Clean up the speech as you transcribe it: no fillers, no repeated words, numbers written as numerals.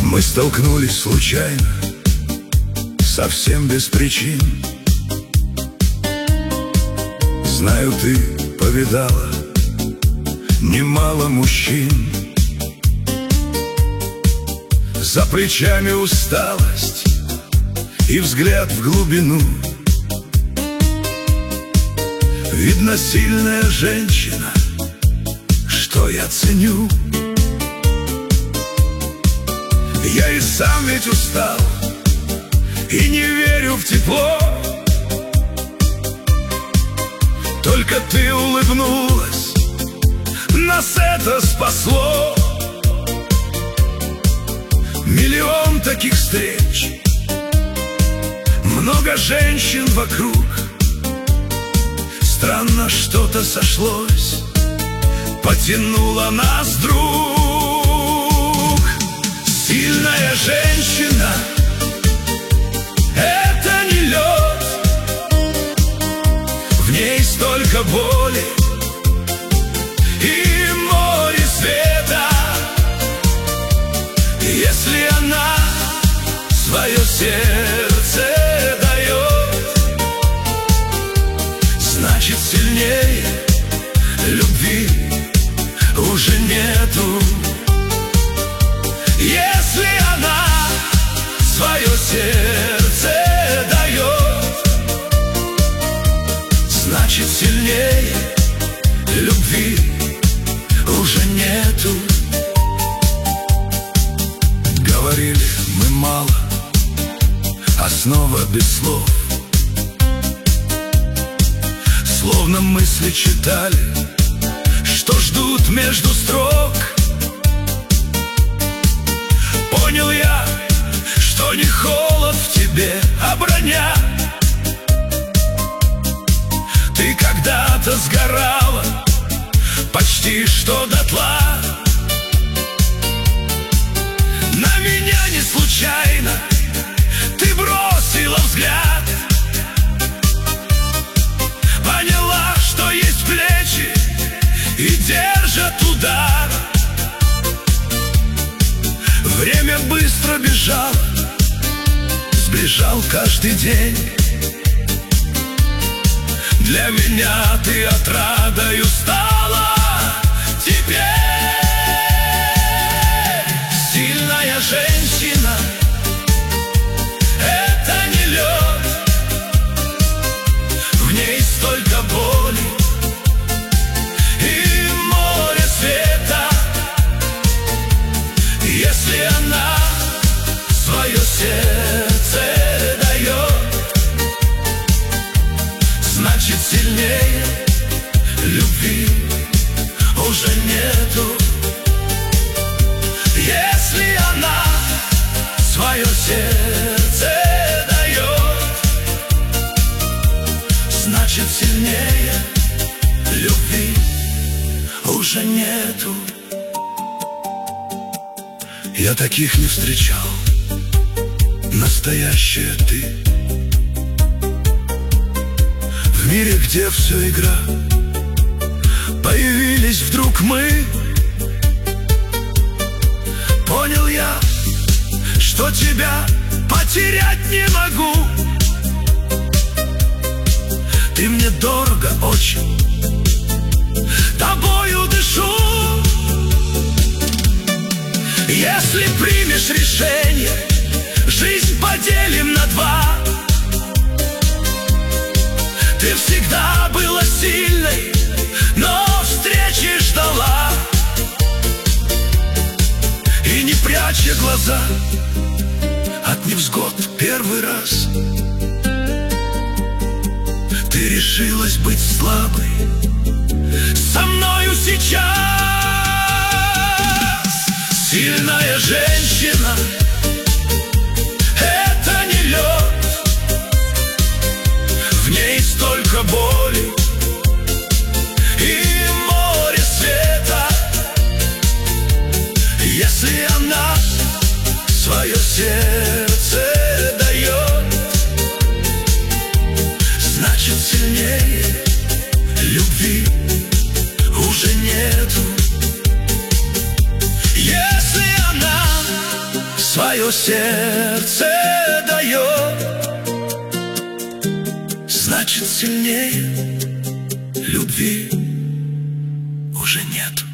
Мы столкнулись случайно, совсем без причин. Знаю, ты повидала немало мужчин. За плечами усталость и взгляд в глубину. Видно, сильная женщина, что я ценю. Я и сам ведь устал, и не верю в тепло. Только ты улыбнулась, нас это спасло. Миллион таких встреч, много женщин вокруг. Странно, что-то сошлось, потянуло нас друг. Сильная женщина — это не лед, в ней столько боли и море света. Если она свое сердце дает, значит, сильнее любви уже нету. Если она свое сердце дает, значит, сильнее любви уже нету. Говорили мы мало, а снова без слов. Словно мысли читали, что ждут между строк. Понял я, что не холод в тебе, а броня. Ты когда-то сгорала почти что дотла. На меня не случайно ты бросила взгляд, поняла, что есть плечи и держат удар. Время быстро бежало, сближал каждый день. Для меня ты отрадою стала теперь. Сильная женщина — это не лед, в ней столько боли и море света. Если она свое сердце дает, значит, сильнее любви уже нету. Если она свое сердце дает, значит, сильнее любви уже нету. Я таких не встречал, настоящая ты. В мире, где все игра, появились вдруг мы. Понял я, что тебя потерять не могу. Ты мне дорого очень, тобою дышу. Если примешь решение, жизнь поделим на два. Ты всегда была сильной, но встречи ждала. И не пряча глаза от невзгод первый раз, ты решилась быть слабой со мною сейчас. Сильная женщина — это не лед, в ней столько боли и море света. Если она свое сердце дает, значит, сильнее любви уже нету. Если она свое сердце дает, значит, сильнее любви уже нет.